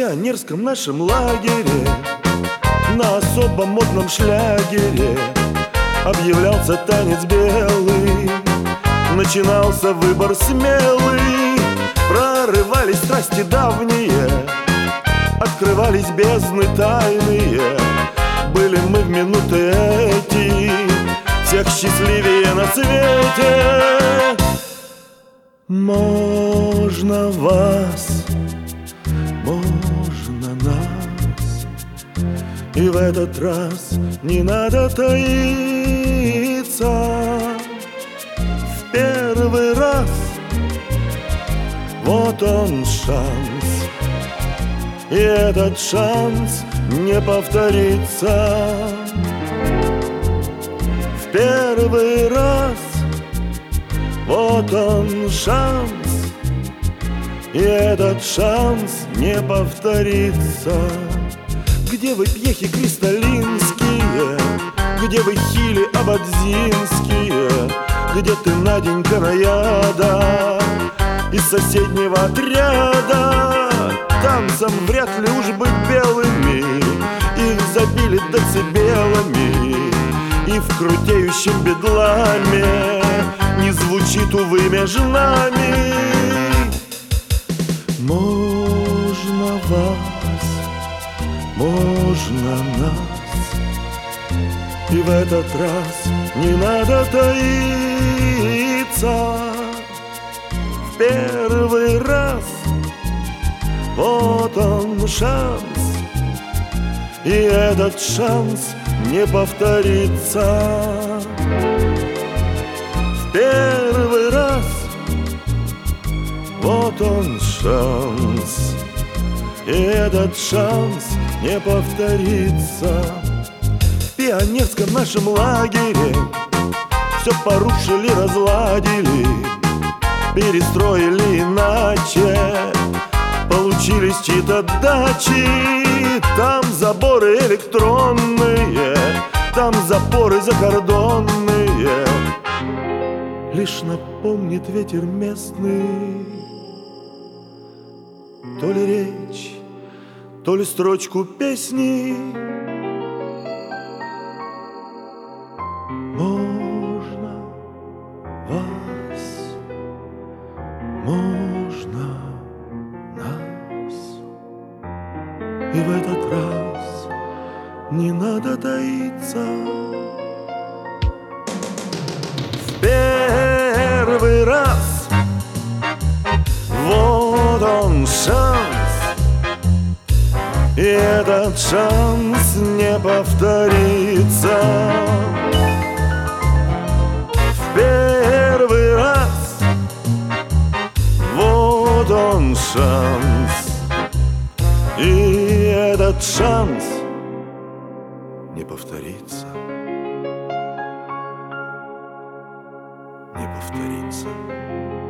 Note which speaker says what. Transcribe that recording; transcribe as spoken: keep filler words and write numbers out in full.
Speaker 1: пионерском нашем лагере на особо модном шлягере объявлялся танец белый, начинался выбор смелый, прорывались страсти давние, открывались бездны тайные. Были мы в минуты эти всех счастливее на свете. Можно вас, можно нас, и в этот раз не надо таиться. В первый раз вот он шанс, и этот шанс не повторится. В первый раз вот он шанс, и этот шанс не повторится. Где вы, пьехи кристаллинские, где вы, хили абадзинские, где ты, Наденька наяда из соседнего отряда? Танцем вряд ли уж быть белыми, их забили децибелами, и в крутеющем бедламе не звучит, увы, между нами. Можно вас, можно нас, и в этот раз не надо таиться. В первый раз вот он шанс, и этот шанс не повторится. В первый раз вот он шанс, и этот шанс не повторится. В пионерском нашем лагере все порушили, разладили, перестроили иначе. Получились чьи-то дачи, там заборы электронные, там запоры закордонные. Лишь напомнит ветер местный то ли речь, то ли строчку песни. Можно вас, можно нас, и в этот раз не надо таиться. В первый раз вот он шанс, и этот шанс не повторится. В первый раз вот он шанс, и этот шанс не повторится. Не повторится.